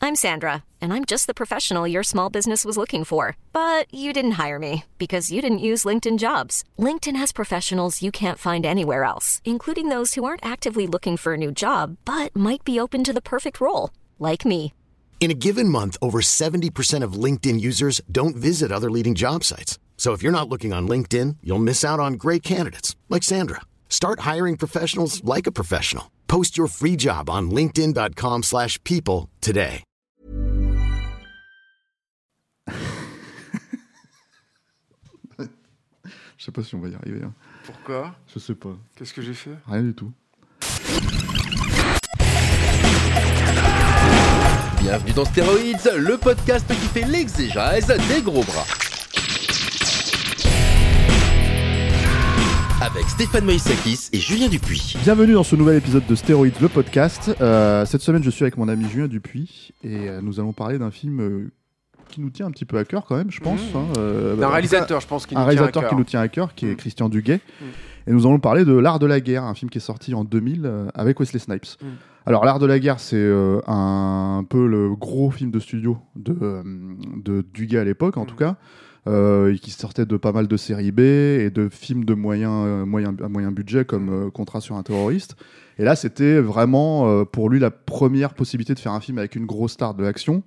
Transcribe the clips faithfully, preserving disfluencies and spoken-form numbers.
I'm Sandra, and I'm just the professional your small business was looking for. But you didn't hire me because you didn't use LinkedIn Jobs. LinkedIn has professionals you can't find anywhere else, including those who aren't actively looking for a new job, but might be open to the perfect role, like me. In a given month, over seventy percent of LinkedIn users don't visit other leading job sites. So if you're not looking on LinkedIn, you'll miss out on great candidates like Sandra. Start hiring professionals like a professional. Post your free job on linkedin.com slash people today. Je sais pas si on va y arriver. Hein. Pourquoi ? Je sais pas. Qu'est-ce que j'ai fait ? Rien du tout. Bienvenue dans Stéroïdes, le podcast qui fait l'exégèse des gros bras. Avec Stéphane Moïsakis et Julien Dupuis. Bienvenue dans ce nouvel épisode de Stéroïdes, le podcast. Euh, cette semaine, je suis avec mon ami Julien Dupuis et euh, nous allons parler d'un film euh, qui nous tient un petit peu à cœur quand même, je pense. Mmh. Hein, euh, d'un bah, réalisateur, je pense, qui un nous réalisateur tient à qui cœur. nous tient à cœur, qui est mmh. Christian Duguay. Mmh. Et nous allons parler de L'Art de la guerre, un film qui est sorti en deux mille euh, avec Wesley Snipes. Mmh. Alors, L'Art de la guerre, c'est euh, un, un peu le gros film de studio de, euh, de Duguay à l'époque, en mmh. tout cas. Euh, qui sortait de pas mal de séries B et de films de moyen, euh, moyen, à moyen budget comme euh, Contrat sur un terroriste. Et là, c'était vraiment euh, pour lui la première possibilité de faire un film avec une grosse star de l'action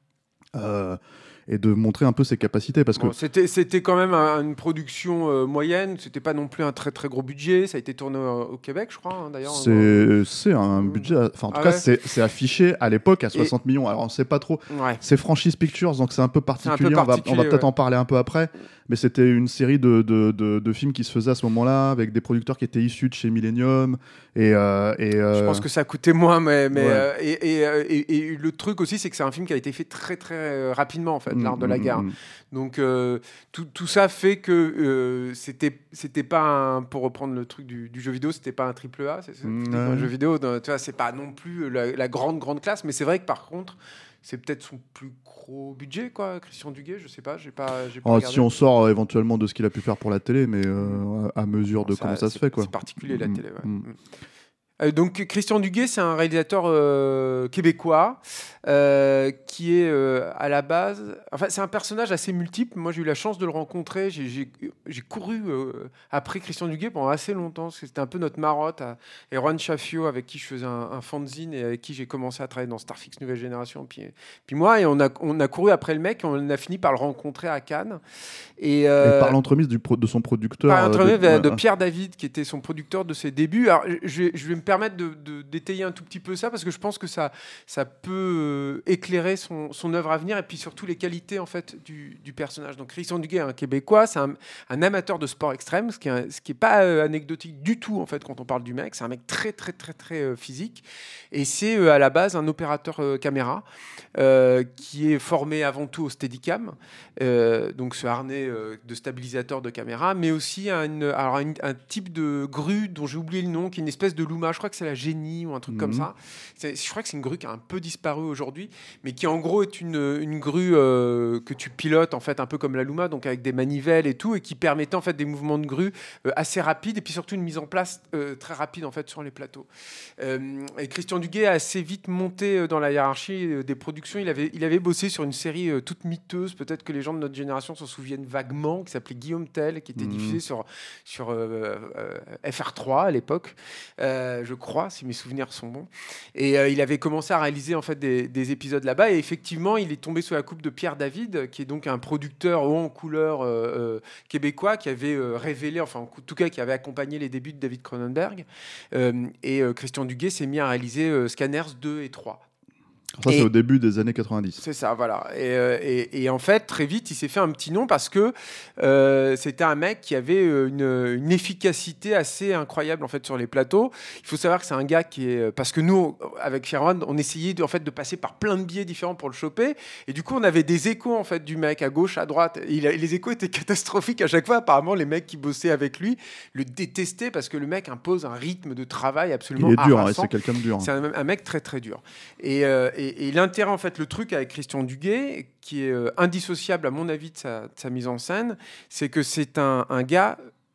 euh, et de montrer un peu ses capacités. Parce bon, que c'était, c'était quand même un, une production euh, moyenne, c'était pas non plus un très très gros budget, ça a été tourné au, au Québec, je crois, hein, d'ailleurs. C'est, c'est un budget, enfin en tout ah cas, ouais. c'est, c'est affiché à l'époque à soixante et... millions. Alors on sait pas trop. Ouais. C'est Franchise Pictures, donc c'est un peu particulier. Un peu particulier on va, on va peut-être ouais. en parler un peu après. Mais c'était une série de, de, de, de films qui se faisaient à ce moment-là, avec des producteurs qui étaient issus de chez Millennium. Et, euh, et, euh... Je pense que ça coûtait moins, mais, mais ouais. euh, et, et, et, et le truc aussi, c'est que c'est un film qui a été fait très très rapidement, en fait, mmh, L'Art de la guerre. Mmh. Donc euh, tout, tout ça fait que euh, c'était c'était pas un, pour reprendre le truc du, du jeu vidéo, c'était pas un triple A, c'est, c'est mmh, un ouais. jeu vidéo. Tu vois, c'est pas non plus la, la grande grande classe, mais c'est vrai que par contre, c'est peut-être son plus gros budget, quoi, Christian Duguay, je sais pas, j'ai pas, j'ai pas oh, regardé. Si on sort euh, éventuellement de ce qu'il a pu faire pour la télé, mais euh, à mesure de ça, comment ça se fait, quoi. C'est particulier la mmh, télé, ouais. Mmh. Euh, donc Christian Duguay, c'est un réalisateur euh, québécois euh, qui est euh, à la base... Enfin, c'est un personnage assez multiple. Moi, j'ai eu la chance de le rencontrer. J'ai, j'ai, j'ai couru euh, après Christian Duguay pendant assez longtemps. Parce que c'était un peu notre marotte. À Erwan Chaffio, avec qui je faisais un, un fanzine et avec qui j'ai commencé à travailler dans Starfix Nouvelle Génération. Puis, puis moi, et on, a, on a couru après le mec et on a fini par le rencontrer à Cannes. Et, euh, et par l'entremise du pro- de son producteur. Par l'entremise de, de, de Pierre David, qui était son producteur de ses débuts. Alors, je, je vais me permettre de, de d'étayer un tout petit peu ça, parce que je pense que ça, ça peut éclairer son, son œuvre à venir, et puis surtout les qualités en fait, du, du personnage. Donc Christian Duguay est un Québécois, c'est un, un amateur de sport extrême, ce qui n'est ce qui est pas euh, anecdotique du tout en fait, quand on parle du mec. C'est un mec très très très très euh, physique, et c'est euh, à la base un opérateur euh, caméra euh, qui est formé avant tout au Steadicam, euh, donc ce harnais euh, de stabilisateur de caméra, mais aussi à une, alors une, un type de grue dont j'ai oublié le nom, qui est une espèce de Luma, je crois que c'est la Génie ou un truc mmh. comme ça. C'est, je crois que c'est une grue qui a un peu disparu aujourd'hui, mais qui en gros est une, une grue euh, que tu pilotes en fait un peu comme la Luma, donc avec des manivelles et tout, et qui permettait en fait des mouvements de grue euh, assez rapides, et puis surtout une mise en place euh, très rapide en fait sur les plateaux. Euh, et Christian Duguay a assez vite monté dans la hiérarchie euh, des productions. Il avait, il avait bossé sur une série euh, toute miteuse, peut-être que les gens de notre génération s'en souviennent vaguement, qui s'appelait Guillaume Tell, qui était mmh. diffusée sur, sur euh, euh, F R trois à l'époque, euh, je crois, si mes souvenirs sont bons. Et euh, il avait commencé à réaliser en fait des, des épisodes là-bas, et effectivement il est tombé sous la coupe de Pierre David, qui est donc un producteur haut en couleur euh, euh, québécois, qui avait euh, révélé, enfin en tout cas qui avait accompagné les débuts de David Cronenberg, euh, et euh, Christian Duguay s'est mis à réaliser euh, Scanners deux et trois. Ça, et c'est au début des années quatre-vingt-dix. C'est ça, voilà. Et, euh, et, et en fait, très vite, il s'est fait un petit nom parce que euh, c'était un mec qui avait une, une efficacité assez incroyable en fait sur les plateaux. Il faut savoir que c'est un gars qui est... Parce que nous, avec Sherwan, on essayait de, en fait, de passer par plein de biais différents pour le choper. Et du coup, on avait des échos en fait, du mec à gauche, à droite. Et il a, les échos étaient catastrophiques à chaque fois. Apparemment, les mecs qui bossaient avec lui le détestaient parce que le mec impose un rythme de travail absolument harassant. Il est dur, harassant. hein, c'est quelqu'un de dur. Hein. C'est un, un mec très, très dur. Et... Euh, et Et, et l'intérêt, en fait, le truc avec Christian Duguay, qui est euh, indissociable, à mon avis, de sa, de sa mise en scène, c'est que c'est un, un gars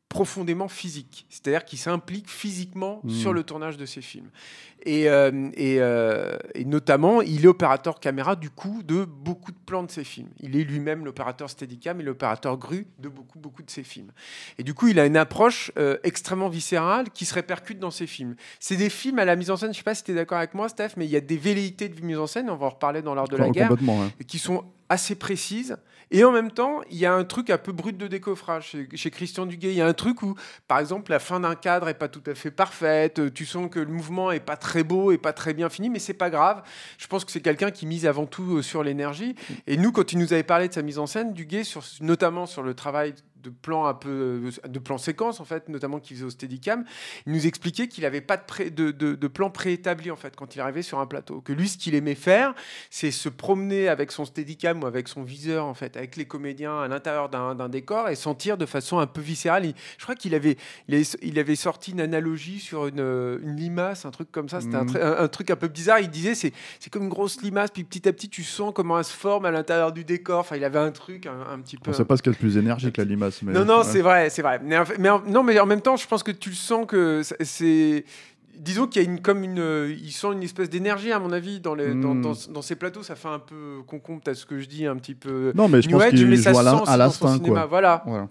profondément physique, c'est-à-dire qu'il s'implique physiquement Mmh. sur le tournage de ses films. Et, euh, et, euh, et notamment, il est opérateur caméra du coup de beaucoup de plans de ses films. Il est lui-même l'opérateur Steadicam et l'opérateur grue de beaucoup, beaucoup de ses films. Et du coup, il a une approche euh, extrêmement viscérale qui se répercute dans ses films. C'est des films à la mise en scène, je ne sais pas si tu es d'accord avec moi, Steph, mais il y a des velléités de mise en scène, on va en reparler dans l'art de la Com- guerre, Complètement, ouais. qui sont assez précises. Et en même temps, il y a un truc un peu brut de décoffrage chez, chez Christian Duguay. Il y a un truc où, par exemple, la fin d'un cadre est pas tout à fait parfaite. Tu sens que le mouvement est pas très beau et pas très bien fini, mais c'est pas grave. Je pense que c'est quelqu'un qui mise avant tout sur l'énergie. Et nous, quand il nous avait parlé de sa mise en scène, Duguay, sur, notamment sur le travail de plans un peu de plans séquences en fait, notamment qu'il faisait au Steadicam, il nous expliquait qu'il n'avait pas de, pré, de, de, de plan préétabli en fait quand il arrivait sur un plateau. Que lui, ce qu'il aimait faire, c'est se promener avec son Steadicam ou avec son viseur en fait, avec les comédiens à l'intérieur d'un, d'un décor et sentir de façon un peu viscérale. Il, je crois qu'il avait, il avait, il avait sorti une analogie sur une, une limace, un truc comme ça. C'était mmh. un, un, un truc un peu bizarre. Il disait c'est, c'est comme une grosse limace, puis petit à petit tu sens comment elle se forme à l'intérieur du décor. Enfin, il avait un truc un, un petit peu. On ne sait pas ce qu'il y a de plus énergique la limace. Mais non, non, ouais. c'est vrai, c'est vrai. Mais, mais, non, mais en même temps, je pense que tu le sens que c'est... Disons qu'il y a une, comme une... Il sent une espèce d'énergie, à mon avis, dans, les, mmh. dans, dans, dans ces plateaux. Ça fait un peu concombre à ce que je dis, un petit peu... Non, mais je pense qu'il joue à l'instinct, quoi. Voilà. voilà.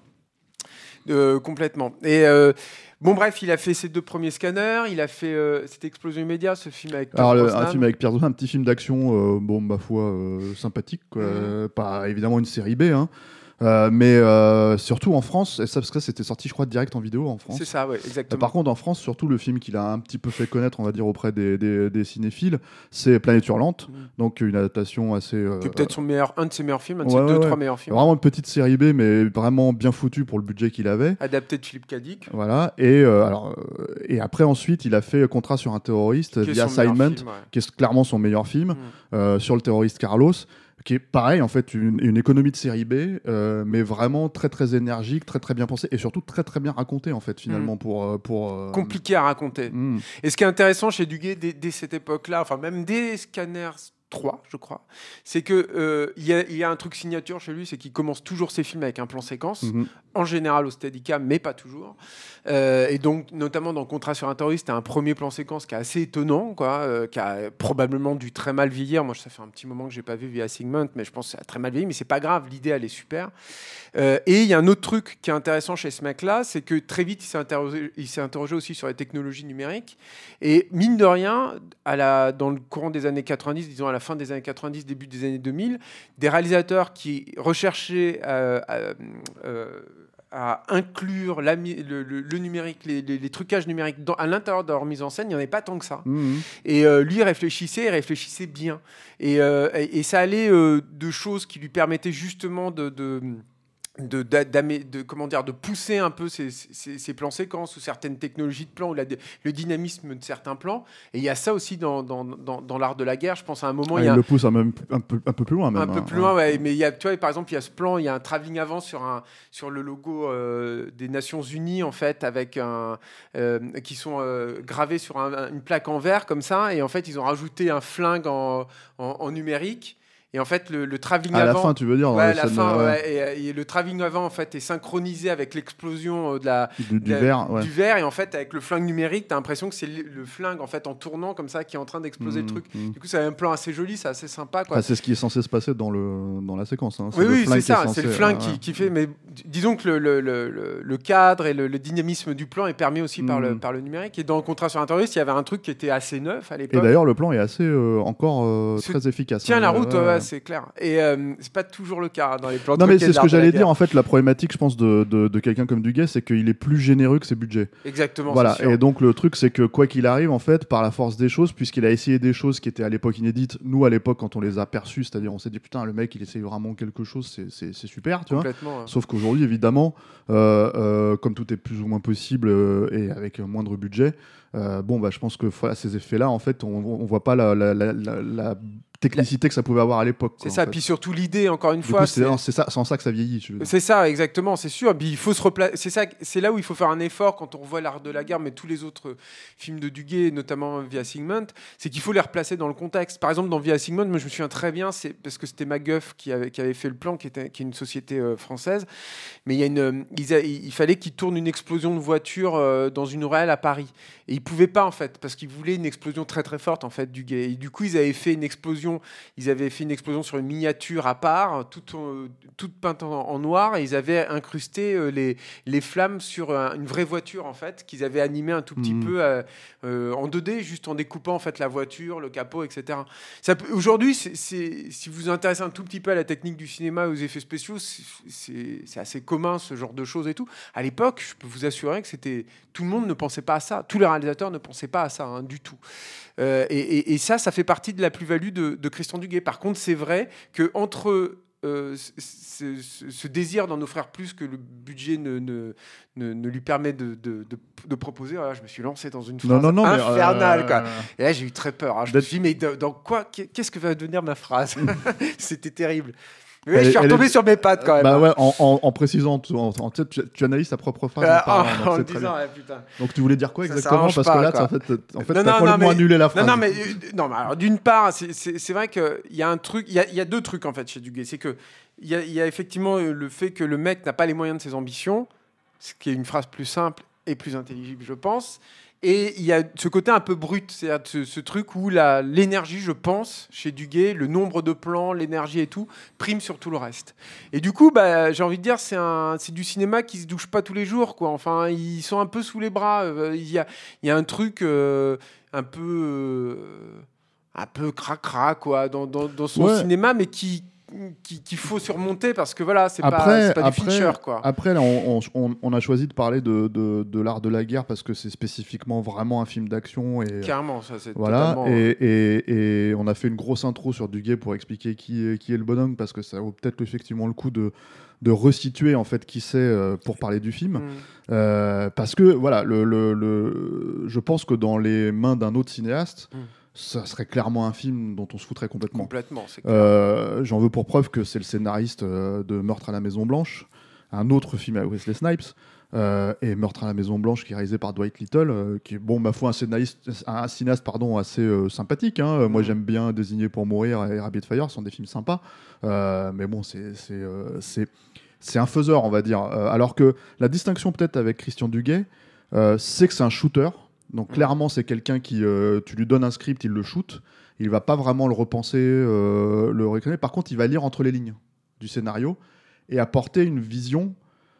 Euh, complètement. Et... Euh, Bon bref, il a fait ses deux premiers scanners, il a fait euh, cette Explosion immédiate, ce film avec Pierre Alors le, un film avec Pierre Brosnan, un petit film d'action, euh, bon ma foi euh, sympathique, quoi. Mmh. Pas évidemment une série B, hein. Euh, mais euh, surtout en France, et ça, parce que c'était sorti, je crois, direct en vidéo en France. C'est ça, ouais, exactement. Euh, par contre, en France, surtout le film qu'il a un petit peu fait connaître, on va dire, auprès des, des, des cinéphiles, c'est Planète Hurlante, mmh. donc une adaptation assez. Euh, c'est peut-être son meilleur, un de ses meilleurs films, un de ouais, ses ouais, deux, ouais. trois meilleurs films. Vraiment une petite série B, mais vraiment bien foutue pour le budget qu'il avait. Adapté de Philippe Cadic. Voilà. Et euh, alors, euh, et après ensuite, il a fait Contrat sur un terroriste, The Assignment, film, ouais. qui est clairement son meilleur film mmh. euh, sur le terroriste Carlos. Qui est pareil, en fait, une, une économie de série B, euh, mais vraiment très très énergique, très très bien pensée, et surtout très très bien racontée, en fait, finalement. Mmh. pour, pour euh... Compliqué à raconter. Mmh. Et ce qui est intéressant chez Duguay, dès, dès cette époque-là, enfin même dès Scanners trois, je crois, c'est qu'il euh, y, y a un truc signature chez lui, c'est qu'il commence toujours ses films avec un plan séquence, mmh. en général au Steadicam, mais pas toujours. Euh, et donc, notamment dans Contrat sur un terroriste, tu as un premier plan séquence qui est assez étonnant, quoi, euh, qui a probablement dû très mal vieillir. Moi, ça fait un petit moment que je n'ai pas vu The Assignment, mais je pense que ça a très mal vieilli, mais c'est pas grave, l'idée, elle est super. Euh, et il y a un autre truc qui est intéressant chez ce mec-là, c'est que très vite, il s'est interrogé, il s'est interrogé aussi sur les technologies numériques. Et mine de rien, à la, dans le courant des années quatre-vingt-dix, disons à la fin des années quatre-vingt-dix, début des années deux mille, des réalisateurs qui recherchaient euh, euh, euh, à inclure la, le, le, le numérique, les, les, les trucages numériques dans, à l'intérieur de leur mise en scène, il n'y en avait pas tant que ça. Mmh. Et euh, lui, il réfléchissait, il réfléchissait bien. Et, euh, et, et ça allait euh, de choses qui lui permettaient justement de... de De, de, de, comment dire, de pousser un peu ces, ces, ces plans séquences ou certaines technologies de plans ou la, le dynamisme de certains plans. Et il y a ça aussi dans, dans, dans, dans l'art de la guerre. Je pense à un moment... Ah, il, y a il le pousse un, même, un, peu, un peu plus loin même. Un hein, peu plus hein. loin, ouais. Mais il y a, tu vois, par exemple, il y a ce plan, il y a un travelling avant sur, un, sur le logo euh, des Nations Unies, en fait, avec un, euh, qui sont euh, gravés sur un, une plaque en verre, comme ça. Et en fait, ils ont rajouté un flingue en, en, en numérique. Et en fait, le, le travelling à avant... À la fin, tu veux dire Ouais, à la la scène, fin, ouais. ouais. Et, et le travelling avant, en fait, est synchronisé avec l'explosion de la, du, du, de la, verre, ouais. du verre. Et en fait, avec le flingue numérique, tu as l'impression que c'est le, le flingue, en fait, en tournant comme ça, qui est en train d'exploser mmh, le truc. Mmh. Du coup, c'est un plan assez joli, c'est assez sympa, quoi. Enfin, c'est ce qui est censé se passer dans, le, dans la séquence. Hein. Oui, oui, c'est ça. Censé, c'est le flingue ouais, qui, qui fait... Mais disons que le, le, le, le cadre et le, le dynamisme du plan est permis aussi mmh. par, le, par le numérique. Et dans Contrat sur un terroriste, il y avait un truc qui était assez neuf à l'époque. Et d'ailleurs, le plan est assez, euh, encore euh, très efficace. Tiens hein, la route, ouais, ouais, c'est clair. Et euh, c'est pas toujours le cas dans les plans. Non, mais c'est ce que j'allais dire. En fait, la problématique, je pense, de, de, de quelqu'un comme Duguay, c'est qu'il est plus généreux que ses budgets. Exactement. Voilà. Et donc, le truc, c'est que quoi qu'il arrive, en fait, par la force des choses, puisqu'il a essayé des choses qui étaient à l'époque inédites, nous, à l'époque, quand on les a perçues, c'est-à-dire, on s'est dit, putain, le mec, il essaye vraiment quelque chose, c'est, c'est, c'est super, tu vois. Ouais. Sauf qu'aujourd'hui, évidemment, euh, euh, comme tout est plus ou moins possible euh, et avec un moindre budget, Euh, bon, bah, je pense que voilà, ces effets-là, en fait, on ne voit pas la, la, la, la technicité que ça pouvait avoir à l'époque. C'est quoi, ça, en fait. puis surtout l'idée, encore une Du fois. coup, c'est, c'est, ça, c'est en ça que ça vieillit. Je veux dire. C'est ça, exactement, c'est sûr. Puis il faut se replacer. C'est ça, c'est là où il faut faire un effort quand on revoit l'art de la guerre, mais tous les autres films de Duguay, notamment Via Sigmund, c'est qu'il faut les replacer dans le contexte. Par exemple, dans Via Sigmund, moi je me souviens très bien, c'est parce que c'était MacGuff qui avait, qui avait fait le plan, qui, était, qui est une société euh, française. Mais il y a une, il, a, il fallait qu'ils tournent une explosion de voiture euh, dans une ruelle à Paris. Et ils pouvaient pas en fait, parce qu'ils voulaient une explosion très très forte en fait, Duguay. Et du coup, ils avaient fait une explosion. Ils avaient fait une explosion sur une miniature à part, toute, euh, toute peinte en, en noir, et ils avaient incrusté euh, les, les flammes sur un, une vraie voiture en fait, qu'ils avaient animé un tout petit mmh. peu euh, euh, en deux D, juste en découpant en fait la voiture, le capot, et cetera. Ça peut, aujourd'hui, c'est, c'est, si vous vous intéressez un tout petit peu à la technique du cinéma, aux effets spéciaux, c'est, c'est, c'est assez commun ce genre de choses et tout. À l'époque, je peux vous assurer que c'était tout le monde ne pensait pas à ça, tous les réalisateurs ne pensaient pas à ça hein, du tout. Euh, et, et, et ça, ça fait partie de la plus-value de, de Christian Duguay. Par contre, c'est vrai que entre euh, ce, ce, ce désir d'en offrir plus que le budget ne, ne, ne, ne lui permet de, de, de, de proposer, voilà, je me suis lancé dans une phrase non, non, non, infernale. Euh... Quoi. Et là, j'ai eu très peur. Hein. Je me suis dit, mais dans, dans quoi, qu'est-ce que va devenir ma phrase? C'était terrible. Oui, elle, je suis retombé est... sur mes pattes quand même. Bah ouais, en, en, en précisant, tu, en, en, tu, tu analyses ta propre phrase. Euh, en, en, en le disant, ouais, putain. Donc tu voulais dire quoi exactement? Ça, parce pas, que là, quoi. en fait, en fait, non, t'as non, complètement mais, annulé la phrase. Non, non, mais, non, mais alors, d'une part, c'est, c'est, c'est vrai qu'il y a un truc, il y a, il y a deux trucs en fait chez Duguay. C'est que il y, a, il y a effectivement le fait que le mec n'a pas les moyens de ses ambitions, ce qui est une phrase plus simple et plus intelligible, je pense. Et il y a ce côté un peu brut, c'est-à-dire ce, ce truc où la, l'énergie, je pense, chez Duguay, le nombre de plans, l'énergie et tout, prime sur tout le reste. Et du coup, bah, j'ai envie de dire, c'est, un, c'est du cinéma qui se douche pas tous les jours, quoi. Enfin, ils sont un peu sous les bras. Il y a, il y a un truc euh, un peu, euh, un peu cracra, quoi, dans, dans, dans son ouais. cinéma, mais qui qu'il faut surmonter parce que voilà, c'est après, pas, c'est pas après, du Fincher, quoi. Après, là, on, on, on a choisi de parler de, de, de l'art de la guerre parce que c'est spécifiquement vraiment un film d'action. Et, Carrément, ça c'est voilà, totalement... Et, et, et on a fait une grosse intro sur Duguay pour expliquer qui, qui est le bonhomme parce que ça vaut peut-être effectivement le coup de, de resituer en fait qui c'est euh, pour parler du film. Mm. Euh, parce que voilà, le, le, le, je pense que dans les mains d'un autre cinéaste, mm. ça serait clairement un film dont on se foutrait complètement. Complètement, c'est clair. Euh, j'en veux pour preuve que c'est le scénariste euh, de Meurtre à la Maison Blanche, un autre film avec Wesley Snipes, euh, et Meurtre à la Maison Blanche qui est réalisé par Dwight Little, euh, qui est, bon, ma foi, un, scénariste, un cinéaste pardon, assez euh, sympathique. Hein. Mmh. Moi, j'aime bien Désigné pour mourir et Rapid Fire, ce sont des films sympas. Euh, mais bon, c'est, c'est, euh, c'est, c'est un faiseur, on va dire. Euh, alors que la distinction peut-être avec Christian Duguay, euh, c'est que c'est un shooter. Donc clairement, c'est quelqu'un qui, euh, tu lui donnes un script, il le shoot. Il va pas vraiment le repenser, euh, le reconnaître. Par contre, il va lire entre les lignes du scénario et apporter une vision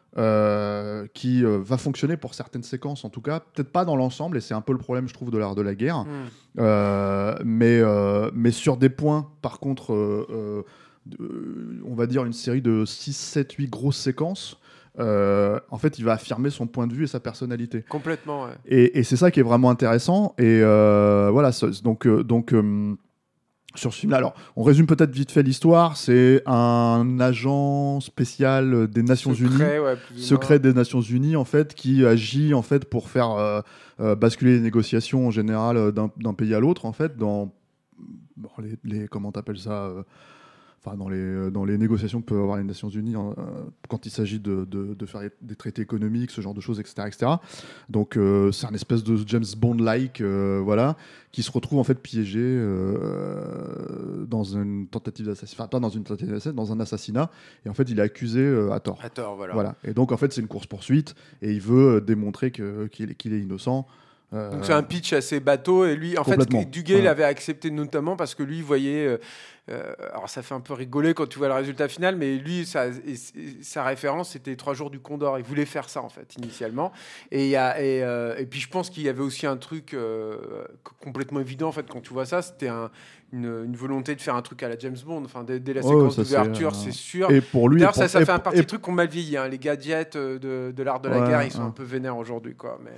euh, qui euh, va fonctionner pour certaines séquences, en tout cas. Peut-être pas dans l'ensemble, et c'est un peu le problème, je trouve, de l'art de la guerre. Mmh. Euh, mais, euh, mais sur des points, par contre, euh, euh, de, on va dire une série de six, sept, huit grosses séquences. Euh, en fait, il va affirmer son point de vue et sa personnalité. Complètement, ouais. Et, et c'est ça qui est vraiment intéressant. Et euh, voilà, donc, euh, donc euh, sur ce film-là, alors, on résume peut-être vite fait l'histoire. C'est un agent spécial des Nations secret, Unies, ouais, secret des Nations Unies, en fait, qui agit en fait pour faire euh, euh, basculer les négociations en général d'un, d'un pays à l'autre, en fait, dans bon, les, les comment t'appelles ça euh, Enfin, dans les, dans les négociations que peuvent avoir les Nations Unies euh, quand il s'agit de, de, de faire des traités économiques, ce genre de choses, et cetera et cetera. Donc, euh, c'est un espèce de James Bond-like, euh, voilà, qui se retrouve en fait piégé euh, dans une tentative d'assassinat, enfin, pas dans une tentative d'assassinat, dans un assassinat. Et en fait, il est accusé euh, à tort. À tort, voilà. voilà. Et donc, en fait, c'est une course-poursuite et il veut démontrer que, qu'il, qu'il est innocent. Euh, Donc c'est un pitch assez bateau et lui en fait Duguay ouais. l'avait accepté notamment parce que lui il voyait euh, euh, alors ça fait un peu rigoler quand tu vois le résultat final mais lui sa, et, et, sa référence c'était Trois jours du Condor, il voulait faire ça en fait initialement et, y a, et, euh, et puis je pense qu'il y avait aussi un truc euh, complètement évident en fait quand tu vois ça c'était un Une, une volonté de faire un truc à la James Bond, enfin dès, dès la séquence oh, d'ouverture, c'est, euh... c'est sûr. Et pour lui, d'ailleurs, ça, ça et fait un pour... parti et... de trucs qu'on mal vieilli. Hein. Les gadgets de, de l'art de la ouais, guerre, ils sont ouais. un peu vénères aujourd'hui, quoi. Mais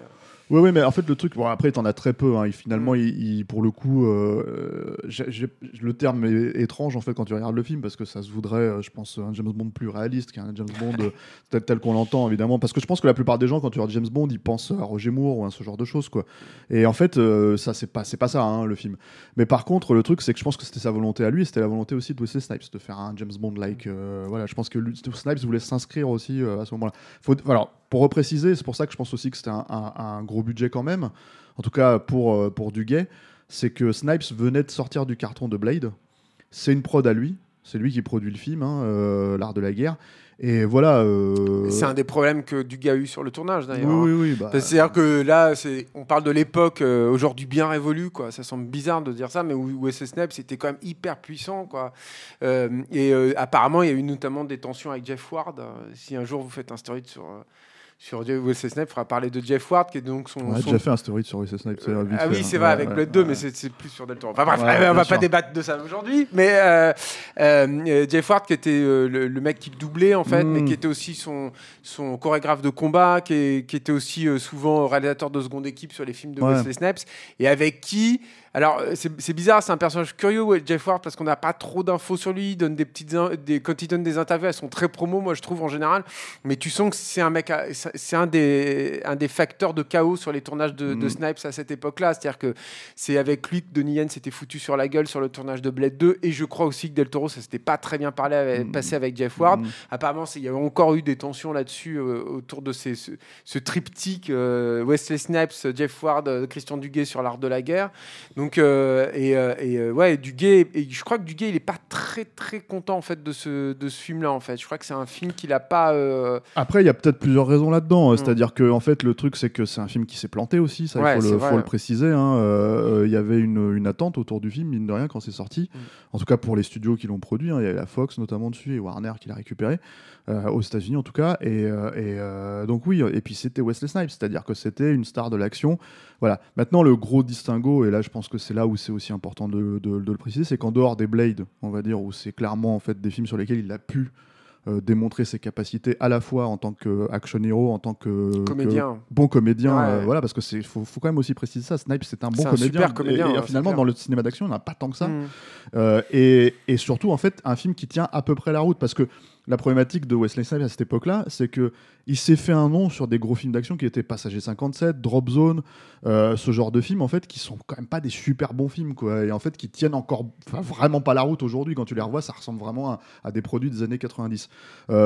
Oui, oui, mais en fait, le truc, bon, après, t'en as très peu. Hein, et finalement, mm. il, il, pour le coup, euh, j'ai, j'ai, le terme est étrange, en fait, quand tu regardes le film, parce que ça se voudrait, je pense, un James Bond plus réaliste qu'un James Bond tel, tel qu'on l'entend, évidemment. Parce que je pense que la plupart des gens, quand tu regardes James Bond, ils pensent à Roger Moore ou à ce genre de choses, quoi. Et en fait, euh, ça, c'est pas, c'est pas ça, hein, le film. Mais par contre, le truc, c'est que je pense que c'était sa volonté à lui, et c'était la volonté aussi de Wesley Snipes, de faire un James Bond-like. Euh, voilà, je pense que lui, Snipes voulait s'inscrire aussi euh, à ce moment-là. Faut, alors, pour repréciser, c'est pour ça que je pense aussi que c'était un, un, un gros budget quand même, en tout cas pour, pour Duguay, c'est que Snipes venait de sortir du carton de Blade. C'est une prod à lui, c'est lui qui produit le film, hein, euh, L'Art de la guerre. Et voilà. Euh... C'est un des problèmes que Duguay a eu sur le tournage d'ailleurs. Oui, oui, oui. Bah... C'est-à-dire que là, c'est... on parle de l'époque euh, aujourd'hui bien révolue, quoi. Ça semble bizarre de dire ça, mais où Wesley Snipes c'était quand même hyper puissant, quoi. Euh, et euh, apparemment, il y a eu notamment des tensions avec Jeff Ward. Euh, si un jour vous faites un story sur. Euh, Sur Wesley Snipes, il faudra parler de Jeff Ward, qui est donc son. On a son... déjà fait un story sur Wesley Snipes. Euh, vite ah oui, fait, c'est hein. vrai, ouais, avec ouais, Blade ouais. deux, mais c'est, c'est plus sur Del Toro. Enfin bref, ouais, on va sûr. pas débattre de ça aujourd'hui. Mais euh, euh, Jeff Ward, qui était euh, le, le mec qui le doublait, en fait, mm. mais qui était aussi son, son chorégraphe de combat, qui, est, qui était aussi euh, souvent réalisateur de seconde équipe sur les films de ouais. Wesley Snipes, et avec qui. Alors, c'est, c'est bizarre, c'est un personnage curieux, Jeff Ward, parce qu'on n'a pas trop d'infos sur lui. Il donne des petites in- des, quand il donne des interviews, elles sont très promo, moi, je trouve, en général. Mais tu sens que c'est un mec, à, c'est un des, un des facteurs de chaos sur les tournages de, mmh. de Snipes à cette époque-là. C'est-à-dire que c'est avec lui que Donnie Yen s'était foutu sur la gueule sur le tournage de Blade deux. Et je crois aussi que Del Toro, ça s'était pas très bien parlé avec, mmh. passé avec Jeff Ward. Mmh. Apparemment, il y a encore eu des tensions là-dessus euh, autour de ces, ce, ce triptyque euh, Wesley Snipes, Jeff Ward, euh, Christian Duguay sur l'art de la guerre. Donc, euh, et, euh, et euh, ouais, Duguay, et je crois que Duguay, il est pas très très content en fait de ce de ce film-là en fait. Je crois que c'est un film qu'il a pas. Euh... Après, il y a peut-être plusieurs raisons là-dedans. Mmh. C'est-à-dire que en fait, le truc, c'est que c'est un film qui s'est planté aussi. Ça, ouais, il faut, le, faut le préciser. Il hein. euh, y avait une, une attente autour du film, mine de rien, quand c'est sorti. Mmh. En tout cas, pour les studios qui l'ont produit, il hein, y avait la Fox notamment dessus et Warner qui l'a récupéré euh, aux États-Unis en tout cas. Et, euh, et euh, donc oui. Et puis c'était Wesley Snipes, c'est-à-dire que c'était une star de l'action. Voilà. Maintenant, le gros distinguo, et là, je pense que c'est là où c'est aussi important de, de, de le préciser, c'est qu'en dehors des Blade, on va dire, où c'est clairement en fait des films sur lesquels il a pu euh, démontrer ses capacités à la fois en tant qu'action hero, en tant que, comédien. que bon comédien, ouais. euh, voilà, parce que c'est faut, faut quand même aussi préciser ça. Snipes, c'est un bon c'est un comédien. Super comédien. Et, et hein, finalement, dans le cinéma d'action, il n'y en a pas tant que ça. Mm. Euh, et, et surtout, en fait, un film qui tient à peu près la route, parce que la problématique de Wesley Snipes à cette époque-là, c'est que il s'est fait un nom sur des gros films d'action qui étaient Passager cinquante-sept, Drop Zone, euh, ce genre de films en fait qui sont quand même pas des super bons films quoi, et en fait qui tiennent encore vraiment pas la route aujourd'hui. Quand tu les revois, ça ressemble vraiment à, à des produits des années quatre-vingt-dix. Euh,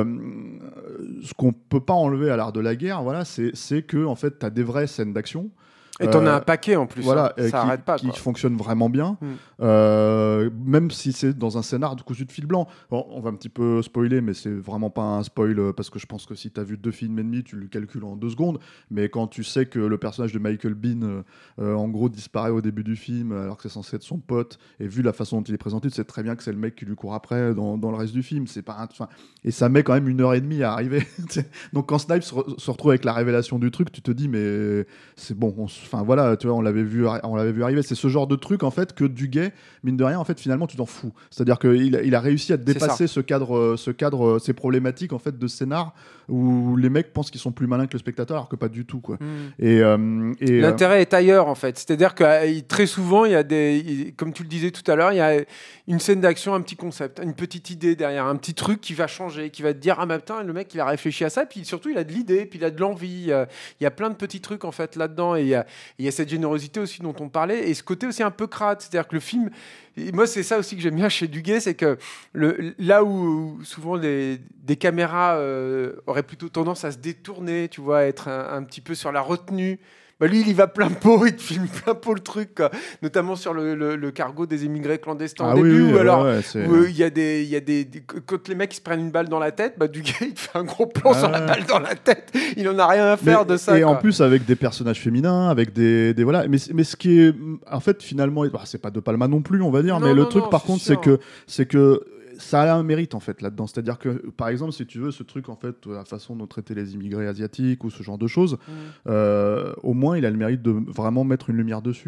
ce qu'on peut pas enlever à l'art de la guerre, voilà, c'est, c'est que en fait t'as des vraies scènes d'action. Et t'en euh, as un paquet en plus, voilà, hein. ça qui, arrête pas. Qui quoi. fonctionne vraiment bien, mm. euh, même si c'est dans un scénar de cousu de fil blanc. Bon, on va un petit peu spoiler, mais c'est vraiment pas un spoil, parce que je pense que si t'as vu deux films et demi, tu le calcules en deux secondes. Mais quand tu sais que le personnage de Michael Biehn, euh, en gros, disparaît au début du film, alors que c'est censé être son pote, et vu la façon dont il est présenté, tu sais très bien que c'est le mec qui lui court après dans, dans le reste du film. C'est pas un... Et ça met quand même une heure et demie à arriver. Donc quand Snipes se, re- se retrouve avec la révélation du truc, tu te dis, mais c'est bon, enfin voilà, tu vois, on l'avait vu, on l'avait vu arriver. C'est ce genre de truc en fait que Duguay, mine de rien, en fait, finalement, tu t'en fous. C'est-à-dire qu'il il a réussi à dépasser ce cadre, ce cadre, ces problématiques en fait de scénar où les mecs pensent qu'ils sont plus malins que le spectateur, alors que pas du tout, quoi. Mmh. Et, euh, et l'intérêt euh... est ailleurs en fait. C'est-à-dire que très souvent, il y a des, il, comme tu le disais tout à l'heure, il y a une scène d'action, un petit concept, une petite idée derrière, un petit truc qui va changer, qui va te dire ah mais putain, le mec il a réfléchi à ça, puis surtout il a de l'idée, puis il a de l'envie. Il y a plein de petits trucs en fait là-dedans, et il y a, il y a cette générosité aussi dont on parlait, et ce côté aussi un peu crade. C'est-à-dire que le film, et moi c'est ça aussi que j'aime bien chez Duguay, c'est que le, là où, où souvent les, des caméras euh, auraient plutôt tendance à se détourner, tu vois, à être un, un petit peu sur la retenue, bah lui il y va plein pot, il te filme plein pot le truc, quoi. Notamment sur le, le, le cargo des émigrés clandestins ah au oui, début, oui, ou alors ouais, il euh, y a des, il y a des, des quand les mecs ils se prennent une balle dans la tête, bah Duguay il te fait un gros plan ah. sur la balle dans la tête, il en a rien à faire mais, de ça. Et quoi. en plus avec des personnages féminins, avec des, des voilà, mais mais ce qui est en fait finalement, bah, c'est pas De Palma non plus, on va dire, non, mais non, le truc non, par c'est contre sûr. c'est que c'est que ça a un mérite en fait là-dedans, c'est-à-dire que par exemple si tu veux ce truc en fait la façon dont traiter les immigrés asiatiques ou ce genre de choses, mmh. euh, au moins il a le mérite de vraiment mettre une lumière dessus.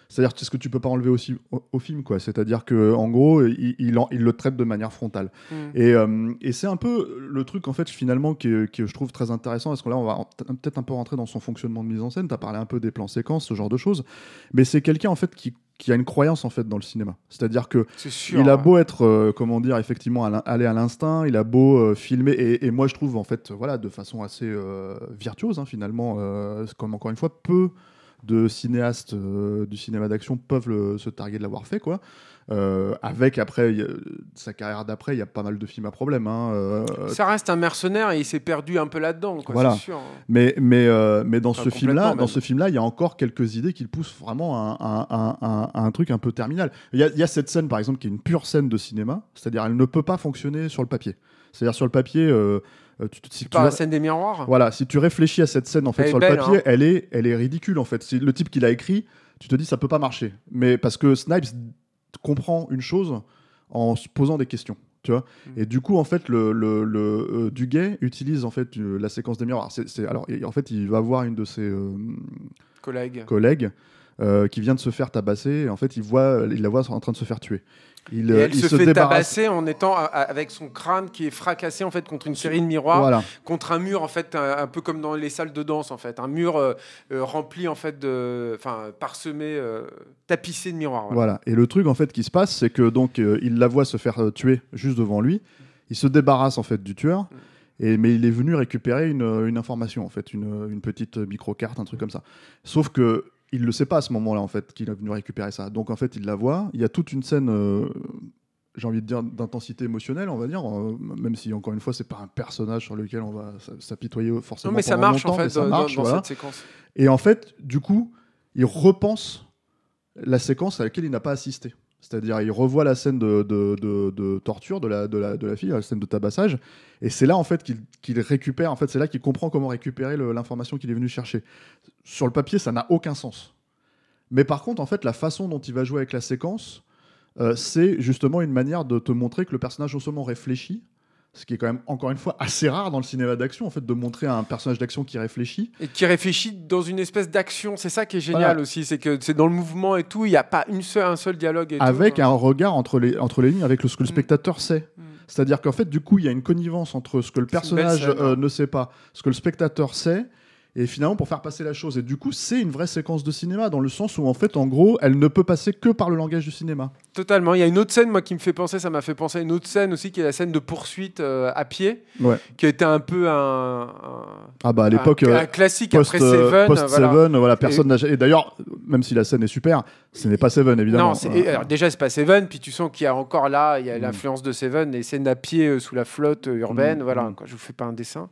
C'est-à-dire c'est ce que tu peux pas enlever aussi au, au film, quoi. C'est-à-dire que en gros, il, il, en, il le traite de manière frontale. Mm. Et, euh, et c'est un peu le truc en fait finalement que, que je trouve très intéressant, parce que là on va peut-être un peu rentrer dans son fonctionnement de mise en scène. T'as parlé un peu des plans séquences, ce genre de choses, mais c'est quelqu'un en fait qui qui a une croyance en fait dans le cinéma. C'est-à-dire que sûr, il a ouais. beau être euh, comment dire effectivement aller à l'instinct, il a beau euh, filmer et, et moi je trouve en fait voilà de façon assez euh, virtuose hein, finalement euh, comme encore une fois peu de cinéastes euh, du cinéma d'action peuvent le, se targuer de l'avoir fait quoi. Euh, avec après y a, sa carrière d'après, il y a pas mal de films à problème. Hein, euh, ça reste un mercenaire et il s'est perdu un peu là-dedans, quoi, voilà. c'est sûr. Mais mais euh, mais dans enfin, ce film-là, même. dans ce film-là, il y a encore quelques idées qui le poussent vraiment à, à, à, à, à un truc un peu terminal. Il y a, il y a cette scène par exemple qui est une pure scène de cinéma, c'est-à-dire elle ne peut pas fonctionner sur le papier. C'est-à-dire sur le papier. Euh, Tu, si tu parles tu... la scène des miroirs. Voilà, si tu réfléchis à cette scène en fait elle sur le belle, papier, hein. elle est, elle est ridicule en fait. C'est le type qui l'a écrit, tu te dis ça peut pas marcher, mais parce que Snipes comprend une chose en se posant des questions, tu vois. Mm. Et du coup en fait le, le, le euh, Duguay utilise en fait euh, la séquence des miroirs. C'est, c'est, alors en fait il va voir une de ses euh, collègues. collègues euh, qui vient de se faire tabasser. Et en fait il voit, il la voit en train de se faire tuer. Il, et elle il se, se fait débarrasse... tabasser en étant avec son crâne qui est fracassé en fait contre une série de miroirs, voilà. contre un mur en fait un, un peu comme dans les salles de danse en fait, un mur euh, euh, rempli en fait de, enfin parsemé, euh, tapissé de miroirs. Voilà. voilà. Et le truc en fait qui se passe, c'est que donc euh, il la voit se faire euh, tuer juste devant lui. Il se débarrasse en fait du tueur. Mm. Et, mais il est venu récupérer une, une information en fait, une, une petite micro-carte, un truc comme ça. Sauf que il le sait pas à ce moment-là en fait qu'il est venu récupérer ça. Donc en fait il la voit. Il y a toute une scène, euh, j'ai envie de dire d'intensité émotionnelle, on va dire, euh, même si encore une fois c'est pas un personnage sur lequel on va s'apitoyer forcément. Non mais ça marche longtemps, en fait ça dans, marche, dans voilà. cette séquence. Et en fait du coup il repense la séquence à laquelle il n'a pas assisté. C'est-à-dire, il revoit la scène de, de, de, de torture de la, de, la, de la fille, la scène de tabassage, et c'est là en fait qu'il, qu'il récupère. En fait, c'est là qu'il comprend comment récupérer le, l'information qu'il est venu chercher. Sur le papier, ça n'a aucun sens. Mais par contre, en fait, la façon dont il va jouer avec la séquence, euh, c'est justement une manière de te montrer que le personnage non seulement réfléchit, ce qui est quand même, encore une fois, assez rare dans le cinéma d'action, en fait, de montrer un personnage d'action qui réfléchit. Et qui réfléchit dans une espèce d'action. C'est ça qui est génial voilà. aussi, c'est que c'est dans le mouvement et tout, il n'y a pas une seule, un seul dialogue. Et avec tout, un regard entre les, entre les lignes, avec le, ce que le spectateur mmh. sait. Mmh. C'est-à-dire qu'en fait, du coup, il y a une connivence entre ce que le personnage scène, euh, ne sait pas, ce que le spectateur sait, et finalement pour faire passer la chose. Et du coup, c'est une vraie séquence de cinéma, dans le sens où, en fait, en gros, elle ne peut passer que par le langage du cinéma. Totalement. Il y a une autre scène, moi, qui me fait penser, ça m'a fait penser à une autre scène aussi, qui est la scène de poursuite euh, à pied, ouais. qui a été un peu un... un ah bah à l'époque... Un, euh, un classique post, après Seven. Post voilà. Seven, voilà, personne n'a... Et d'ailleurs, même si la scène est super, ce n'est pas Seven, évidemment. Non, c'est... Alors, déjà, c'est pas Seven, puis tu sens qu'il y a encore là, il y a mmh. l'influence de Seven, les scènes à pied euh, sous la flotte euh, urbaine, mmh. voilà, mmh. Quoi, je vous fais pas un dessin.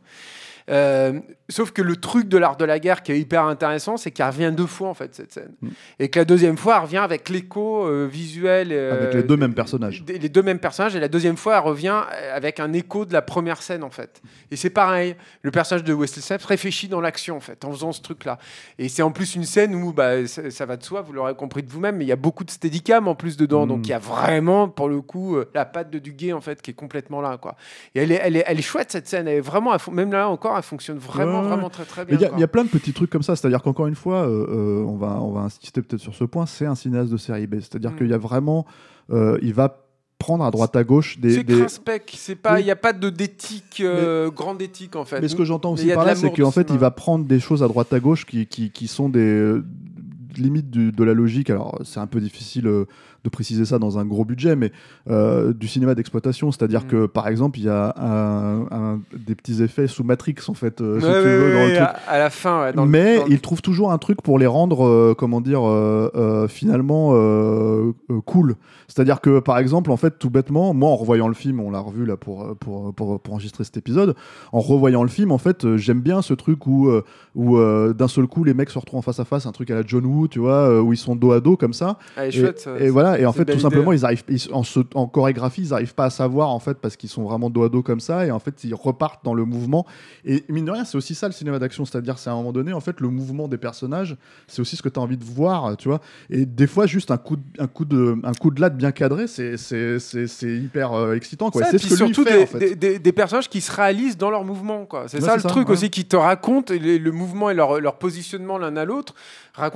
Euh, sauf que le truc de l'art de la guerre qui est hyper intéressant, c'est qu'elle revient deux fois en fait cette scène, mm. et que la deuxième fois elle revient avec l'écho euh, visuel euh, avec les deux mêmes personnages. D- les deux mêmes personnages, et la deuxième fois elle revient avec un écho de la première scène en fait. Et c'est pareil, le personnage de Wesley Snipes réfléchit dans l'action en fait, en faisant ce truc-là. Et c'est en plus une scène où bah ça, ça va de soi, vous l'aurez compris de vous-même, mais il y a beaucoup de steadicam en plus dedans, mm. donc il y a vraiment pour le coup euh, la patte de Duguay en fait qui est complètement là quoi. Et elle est, elle est, elle est chouette cette scène, elle est vraiment, même là encore. Elle fonctionne vraiment, ouais, vraiment très très bien. Il y, y a plein de petits trucs comme ça, c'est-à-dire qu'encore une fois, euh, euh, on, va, on va insister peut-être sur ce point, c'est un cinéaste de série B, c'est-à-dire mmh. qu'il y a vraiment, euh, il va prendre à droite à gauche des... C'est des... craspec, c'est pas, il oui. n'y a pas de, d'éthique, euh, mais, grande éthique en fait. Mais ce que j'entends aussi par là, c'est qu'en fait, il va prendre des choses à droite à gauche qui, qui, qui sont des... Euh, limite du, de la logique, alors c'est un peu difficile euh, de préciser ça dans un gros budget, mais euh, du cinéma d'exploitation, c'est-à-dire mmh. que par exemple il y a un, un, des petits effets sous Matrix en fait, euh, ouais, si ouais, tu veux, ouais, dans ouais, le truc. À, à la fin, ouais, dans mais le, dans il le... trouve toujours un truc pour les rendre, euh, comment dire, euh, euh, finalement euh, euh, cool. C'est-à-dire que par exemple, en fait, tout bêtement, moi en revoyant le film, on l'a revu là pour pour pour, pour enregistrer cet épisode, en revoyant le film, en fait, euh, j'aime bien ce truc où euh, où euh, d'un seul coup les mecs se retrouvent en face à face, un truc à la John Woo, tu vois, euh, où ils sont dos à dos comme ça. Ah, et, chouette, ça, et voilà, et en fait tout idée. simplement ils arrivent ils, en, se, en chorégraphie ils arrivent pas à savoir en fait parce qu'ils sont vraiment dos à dos comme ça, et en fait ils repartent dans le mouvement. Et mine de rien, c'est aussi ça le cinéma d'action, c'est-à-dire c'est à un moment donné en fait le mouvement des personnages, c'est aussi ce que tu as envie de voir, tu vois. Et des fois juste un coup de, un coup de un coup de latte bien cadré, c'est c'est c'est, c'est hyper euh, excitant quoi. Ça, c'est ce que surtout lui fait, des, en fait. des, des, des personnages qui se réalisent dans leur mouvement quoi. C'est ouais, ça c'est le ça, truc ouais. aussi, qui te raconte les, le mouvement et leur leur positionnement l'un à l'autre raconte quelque chose.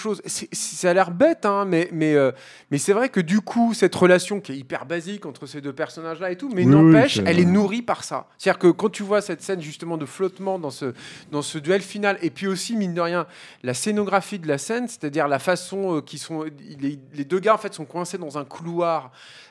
chose. C'est, c'est, ça a l'air bête, hein, mais, mais, euh, mais c'est vrai que du coup, cette relation qui est hyper basique entre ces deux personnages-là et tout, mais Oui, n'empêche, oui, c'est elle vrai. est nourrie par ça. C'est-à-dire que quand tu vois cette scène justement de flottement dans ce, dans ce duel final, et puis aussi, mine de rien, la scénographie de la scène, c'est-à-dire la façon euh, qui sont... Les, les deux gars, en fait, sont coincés dans un couloir.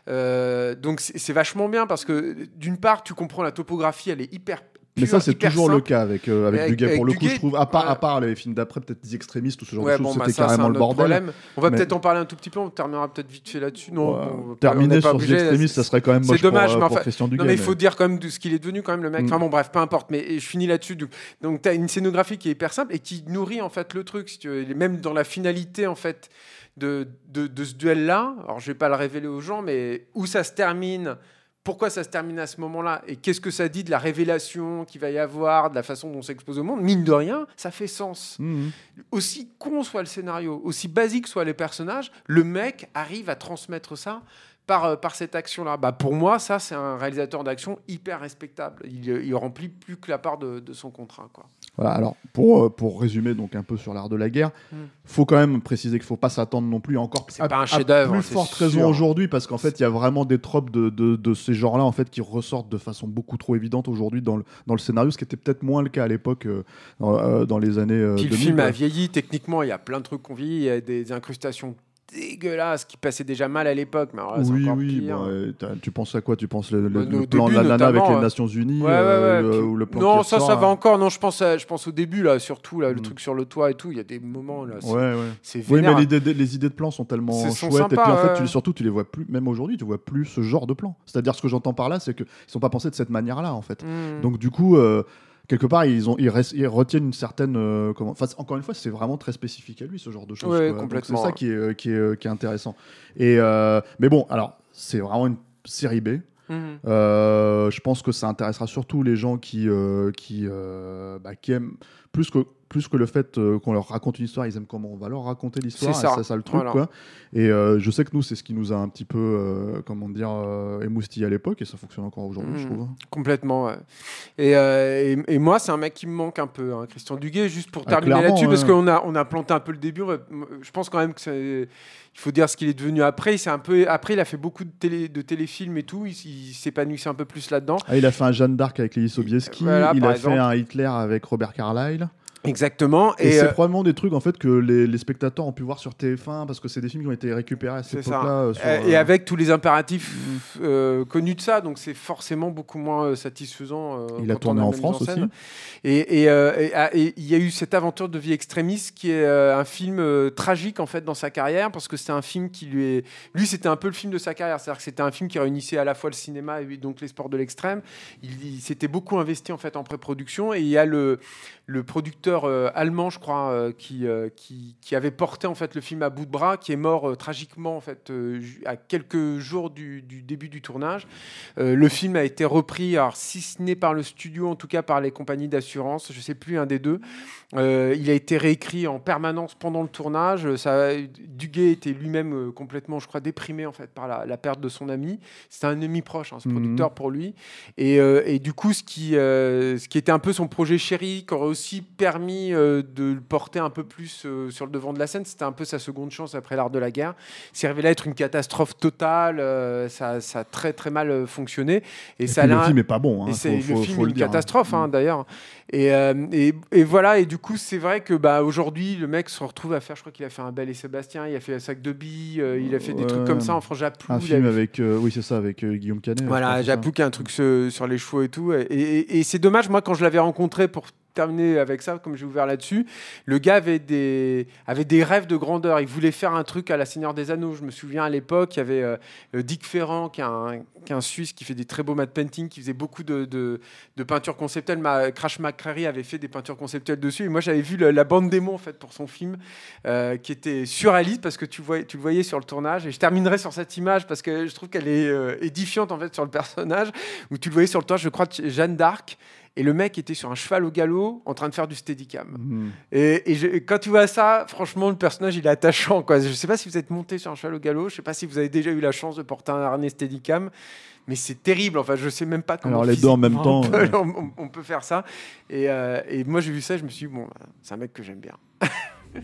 Euh, donc c'est, c'est vachement bien parce que, d'une part, tu comprends la topographie, elle est hyper... Mais ça, c'est toujours simple. le cas avec, euh, avec, Avec- Duguay, pour avec le coup, Duguay, je trouve. À part, voilà. à part les films d'après, peut-être des extrémistes ou ce genre Ouais, de choses, bon, bah, c'était ça, c'est carrément un le autre bordel. problème. On va Mais- peut-être en parler un tout petit peu, on terminera peut-être vite fait là-dessus. Non, Ouais. bon, on- on Terminer n'est pas sur des obligé, là, extrémistes, c'est- ça serait quand même c'est moche dommage, pour, mais euh, pour enfin, Christian Duguay. Non, mais il mais- faut dire quand même de ce qu'il est devenu, quand même, le mec. Mm. Enfin bon, bref, peu importe. Mais je finis là-dessus. Donc, donc tu as une scénographie qui est hyper simple et qui nourrit en fait le truc. Si tu veux. Même dans la finalité, en fait, de, de, de ce duel-là. Alors, je vais pas le révéler aux gens, mais où ça se termine. Pourquoi ça se termine à ce moment-là et qu'est-ce que ça dit de la révélation qu'il va y avoir, de la façon dont on s'expose au monde, mine de rien, ça fait sens. Mhm. Aussi con soit le scénario, aussi basique soient les personnages, le mec arrive à transmettre ça par, euh, par cette action-là. Bah, pour moi, ça, c'est un réalisateur d'action hyper respectable. Il, euh, il remplit plus que la part de, de son contrat, quoi. Voilà, alors pour, euh, pour résumer donc un peu sur l'art de la guerre, il Mm. faut quand même préciser qu'il ne faut pas s'attendre non plus encore C'est à, pas un à chef-d'œuvre, plus c'est forte sûr. raison aujourd'hui parce qu'en fait il y a vraiment des tropes de, de, de ces genres-là en fait qui ressortent de façon beaucoup trop évidente aujourd'hui dans le, dans le scénario, ce qui était peut-être moins le cas à l'époque euh, dans, euh, dans les années euh, Puis le deux mille, film quoi. a vieilli, techniquement, il y a plein de trucs qu'on vieillit, il y a des incrustations dégueulasses qui passaient déjà mal à l'époque, mais alors là, c'est Oui, encore oui, pire. bon, euh, t'as- tu penses à quoi? Tu penses le, le, Bah, le au plan de début, la nana avec notamment, les ouais. Nations Unies Ouais, ouais, ouais. euh, Puis- ou le plan non, qui ça, ressort, ça là. va encore. Non, je pense, à- je pense au début, là, surtout, là, le Mm. truc sur le toit et tout. Il y a des moments, là, c'est, Ouais, ouais. c'est Oui, vénère. mais les, idées- les idées de plans sont tellement C'est- sont chouettes. et sympas, puis en fait, ouais. tu, surtout, tu les vois plus, même aujourd'hui, tu vois plus ce genre de plan. C'est-à-dire, ce que j'entends par là, c'est qu'ils ne sont pas pensés de cette manière-là, en fait. Mm. Donc, du coup, euh, quelque part, ils, ont, ils, restent- ils retiennent une certaine. euh, comment... enfin, encore une fois, c'est vraiment très spécifique à lui, ce genre de choses. Ouais, quoi. Donc, complètement, c'est ça ouais. qui est, euh, qui, est, euh, qui est intéressant. Et, euh, mais bon, alors, c'est vraiment une série B. Mhm. Euh, je pense que ça intéressera surtout les gens qui, euh, qui, euh, bah, qui aiment plus que, plus que le fait euh, qu'on leur raconte une histoire, ils aiment comment on va leur raconter l'histoire. C'est ça. et C'est ça le truc, Voilà. quoi. Et euh, je sais que nous, c'est ce qui nous a un petit peu, euh, comment dire, euh, émoustillé à l'époque, et ça fonctionne encore aujourd'hui, je Mhm. trouve. Complètement, ouais. Et, euh, et, et moi, c'est un mec qui me manque un peu, hein, Christian Duguay, juste pour Ah, terminer clairement, là-dessus, parce ouais. qu'on a, on a planté un peu le début. on va- Je pense quand même que c'est... Il faut dire ce qu'il est devenu après. C'est un peu... Après, il a fait beaucoup de, télé... de téléfilms et tout. Il, il s'épanouissait un peu plus là-dedans. Ah, il a fait un Jeanne d'Arc avec Lily Sobieski, Voilà, il par a exemple. fait un Hitler avec Robert Carlyle. Exactement. Et, Et, c'est euh, probablement des trucs en fait que les, les spectateurs ont pu voir sur T F un parce que c'est des films qui ont été récupérés à cette c'est ça. époque-là. euh, sur, Euh, Et euh, avec tous les impératifs euh, connus de ça, donc c'est forcément beaucoup moins euh, satisfaisant. euh, Il a quand tourné on en la mise France scène. aussi. Et et, euh, et, ah, et il y a eu cette aventure de vie extrémiste qui est euh, un film euh, tragique en fait dans sa carrière parce que c'était un film qui lui est, lui c'était un peu le film de sa carrière, c'est-à-dire que c'était un film qui réunissait à la fois le cinéma et donc les sports de l'extrême. Il, il s'était beaucoup investi en fait en pré-production et il y a le le producteur euh, allemand, je crois, euh, qui, euh, qui, qui avait porté en fait le film à bout de bras, qui est mort euh, tragiquement en fait euh, ju- à quelques jours du, du début du tournage. Euh, le film a été repris, alors si ce n'est par le studio, en tout cas par les compagnies d'assurance, je sais plus un des deux. Euh, il a été réécrit en permanence pendant le tournage. Ça, Duguay était lui-même euh, complètement, je crois, déprimé en fait par la, la perte de son ami. C'était un ami proche, hein, ce Mhm. producteur pour lui. Et, euh, et du coup, ce qui, euh, ce qui était un peu son projet chéri, qui aurait aussi permis euh, de le porter un peu plus euh, sur le devant de la scène, c'était un peu sa seconde chance après l'art de la guerre. C'est révélé être une catastrophe totale. euh, ça, ça a très très mal euh, fonctionné. Et, Et ça puis, le l'a- film est pas bon. Hein, et c'est, faut- le faut- film faut est le une dire, hein. catastrophe, hein, Mm. d'ailleurs. Et, euh, et, et voilà, et du coup, c'est vrai que bah, aujourd'hui, le mec se retrouve à faire, je crois qu'il a fait un Belle et Sébastien, il a fait un sac de billes, euh, il a fait des Ouais. trucs comme ça en France Japlou. Un il film avait- avec, euh, oui c'est ça, avec euh, Guillaume Canet. je Voilà, crois, c'est Japlou qui a un truc se- sur les chevaux et tout. Et, et- et c'est dommage, moi, quand je l'avais rencontré pour terminer avec ça, comme j'ai ouvert là-dessus, le gars avait des, avait des rêves de grandeur. Il voulait faire un truc à la Seigneur des Anneaux. Je me souviens à l'époque, il y avait euh, euh, Dick Ferrand, qui est, un, qui est un Suisse qui fait des très beaux matte painting, qui faisait beaucoup de, de, de peintures conceptuelles. Ma, Crash McCrary avait fait des peintures conceptuelles dessus. Et moi, j'avais vu le- la bande démo en fait, pour son film, euh, qui était surréaliste parce que tu, voyais, tu le voyais sur le tournage. Et je terminerai sur cette image parce que je trouve qu'elle est euh, édifiante en fait, sur le personnage, où tu le voyais sur le tournage, je crois, de Jeanne d'Arc. Et le mec était sur un cheval au galop en train de faire du steadicam. Mhm. Et, et je- et quand tu vois ça, franchement, le personnage, il est attachant, quoi. Je ne sais pas si vous êtes monté sur un cheval au galop, je ne sais pas si vous avez déjà eu la chance de porter un harnais steadicam, mais c'est terrible. Enfin, je ne sais même pas comment Alors, les deux en même physiquement temps, on peut, ouais. on- on- on peut faire ça. Et, euh, et moi, j'ai vu ça, je me suis dit, bon, c'est un mec que j'aime bien.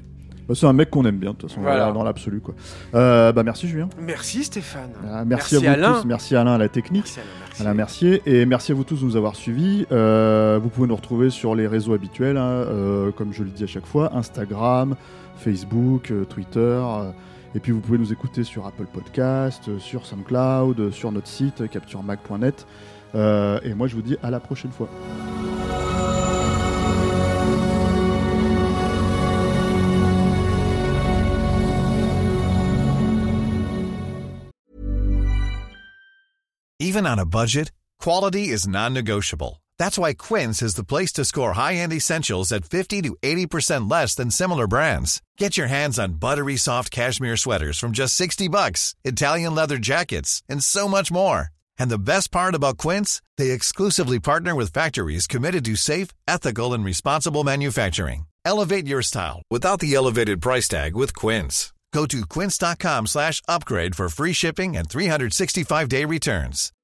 Bah, c'est un mec qu'on aime bien, de toute façon, Voilà. dans l'absolu, quoi. Euh, bah, merci Julien. Merci Stéphane. Euh, merci, Merci à vous Alain. tous. Merci Alain à la technique. Merci Alain, merci. Alain Mercier. Et merci à vous tous de nous avoir suivis. Euh, vous pouvez nous retrouver sur les réseaux habituels, hein, euh, comme je le dis à chaque fois, Instagram, Facebook, euh, Twitter. euh, et puis vous pouvez nous écouter sur Apple Podcast, euh, sur SoundCloud, euh, sur notre site euh, capture mag point net. Euh, et moi je vous dis à la prochaine fois. Even on a budget, quality is non-negotiable. That's why Quince is the place to score high-end essentials at fifty to eighty percent less than similar brands. Get your hands on buttery soft cashmere sweaters from just sixty bucks, Italian leather jackets, and so much more. And the best part about Quince, they exclusively partner with factories committed to safe, ethical, and responsible manufacturing. Elevate your style without the elevated price tag with Quince. Go to quince dot com slash upgrade for free shipping and three sixty-five day returns.